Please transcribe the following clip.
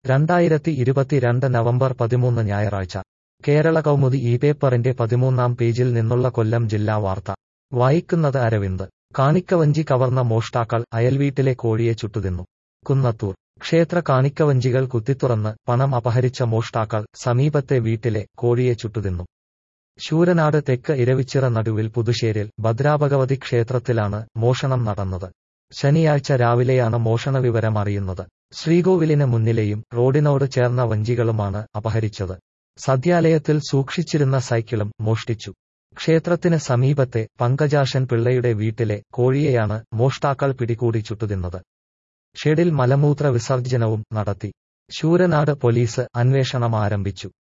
2022 November 13 ഞായറാഴ്ച കേരള കൗമുദി ഈ പേപ്പറിന്റെ 13-ാം പേജിൽ നിന്നുള്ള കൊല്ലം ജില്ലാ വാർത്ത വായിക്കുന്നത് അരവിന്ദ്. കാണിക്കവഞ്ചി കവർന്ന മോഷ്ടാക്കൾ അയൽവീട്ടിലെ കോഴിയെ ചുട്ടുതിന്നു. കുന്നത്തൂർ ക്ഷേത്ര കാണിക്കവഞ്ചികൾ കുത്തിത്തുറന്ന് പണം അപഹരിച്ച മോഷ്ടാക്കൾ സമീപത്തെ വീട്ടിലെ കോഴിയെ ചുട്ടുതിന്നു. ശൂരനാട് തെക്ക് ഇരവിച്ചിറ നടുവിൽ പുതുശ്ശേരിൽ ഭദ്രാഭഗവതി ക്ഷേത്രത്തിലാണ് മോഷണം നടന്നത്. ശനിയാഴ്ച രാവിലെയാണ് മോഷണവിവരം അറിയുന്നത്. ശ്രീകോവിലിന് മുന്നിലെയും റോഡിനോട് ചേർന്ന വഞ്ചികളുമാണ് അപഹരിച്ചത്. സദ്യാലയത്തിൽ സൂക്ഷിച്ചിരുന്ന സൈക്കിളും മോഷ്ടിച്ചു. ക്ഷേത്രത്തിന് സമീപത്തെ പങ്കജാശൻ പിള്ളയുടെ വീട്ടിലെ കോഴിയെയാണ് മോഷ്ടാക്കൾ പിടികൂടി ചുട്ടുതിന്നത്. ഷെഡിൽ മലമൂത്ര വിസർജനവും നടത്തി. ശൂരനാട് പോലീസ് അന്വേഷണം ആരംഭിച്ചു.